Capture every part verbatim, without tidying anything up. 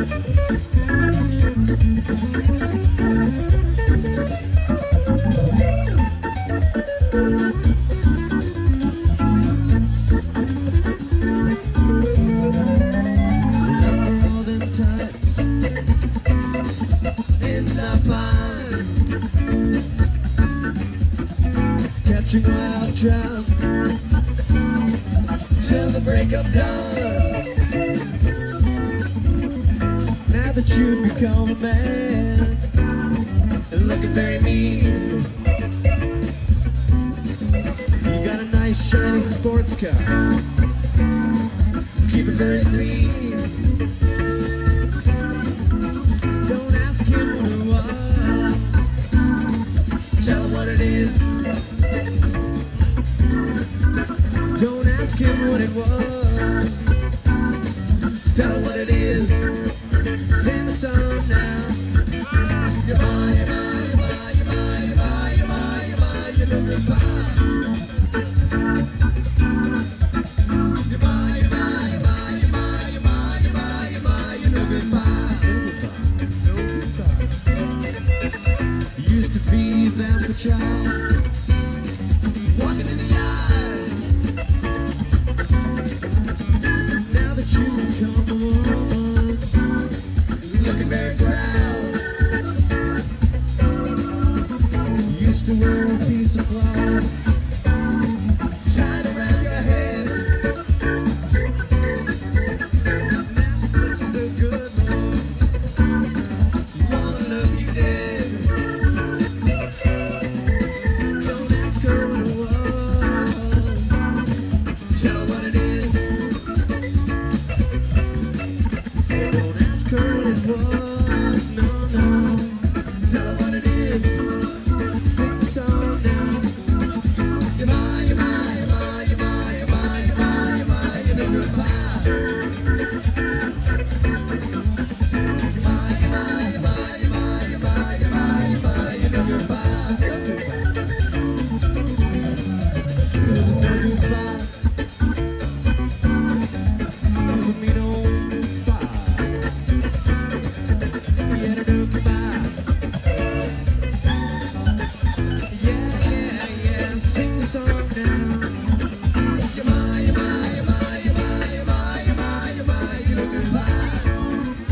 Catching wild trout till the break of dawn. Now that you've become a man and looking very mean, you got a nice shiny sports car, keep it very clean. Don't ask him what it was, tell him what it is. Don't ask him what it was, tell him what it is. Sing the song now. You buy, you buy, you buy, you buy, you buy, you buy, you buy, you know goodbye. You buy, you buy, you buy, you buy, you buy, you buy, you buy, you know goodbye. Used to be that for child, walking in the yard. Now that you become a woman, looking very proud. Used to wear a piece of cloth tied around your head. Now you look so good, Lord, wanna love you dead. Don't ask her what it was, tell her what it is. Don't ask her what it was, no, no, tell her what it is. Sing the song now. You buy, you buy, you buy, you buy, you buy, you buy, you buy, you know goodbye. You buy, you buy, you buy, you buy, you buy, you buy, you buy, you know goodbye. Goodbye. Doesn't mean no goodbye. Yeah, no goodbye. Yeah, yeah, yeah. Sing the song now. You buy, you buy, you buy, you buy, you buy, you buy, you buy, you know goodbye.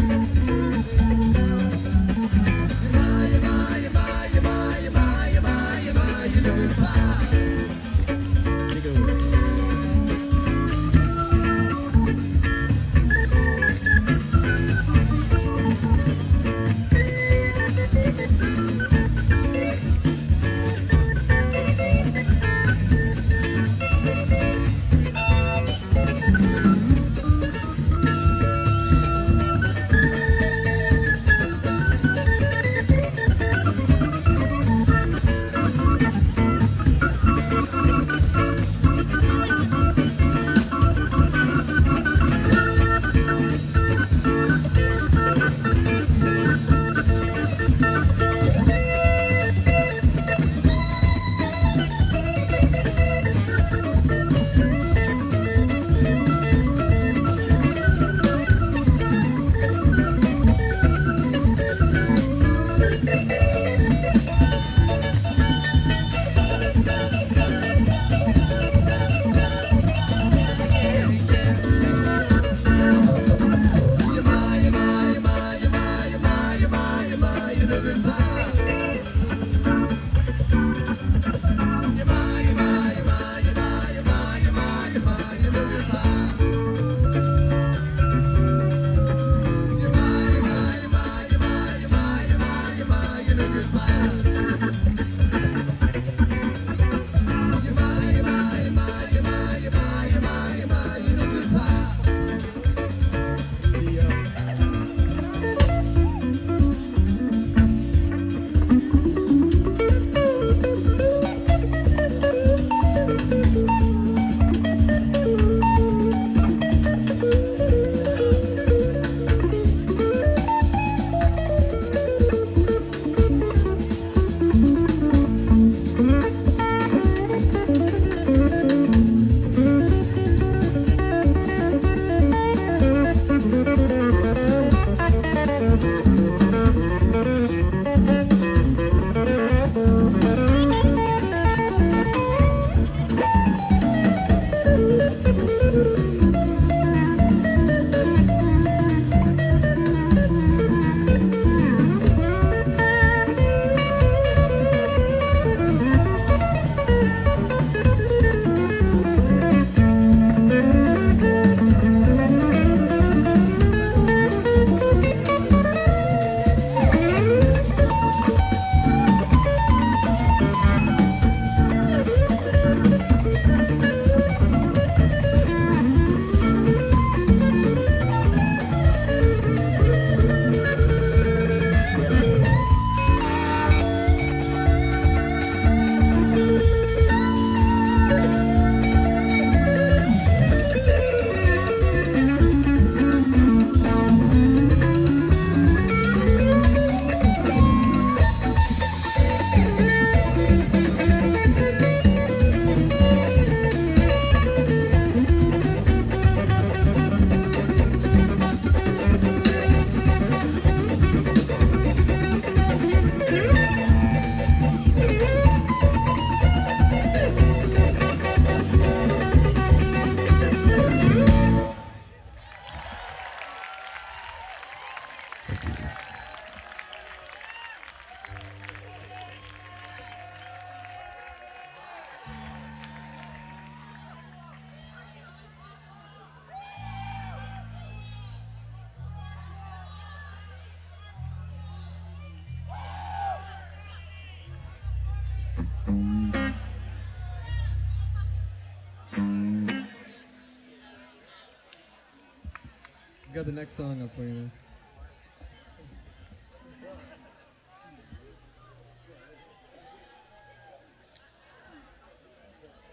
Got the next song up for you, man.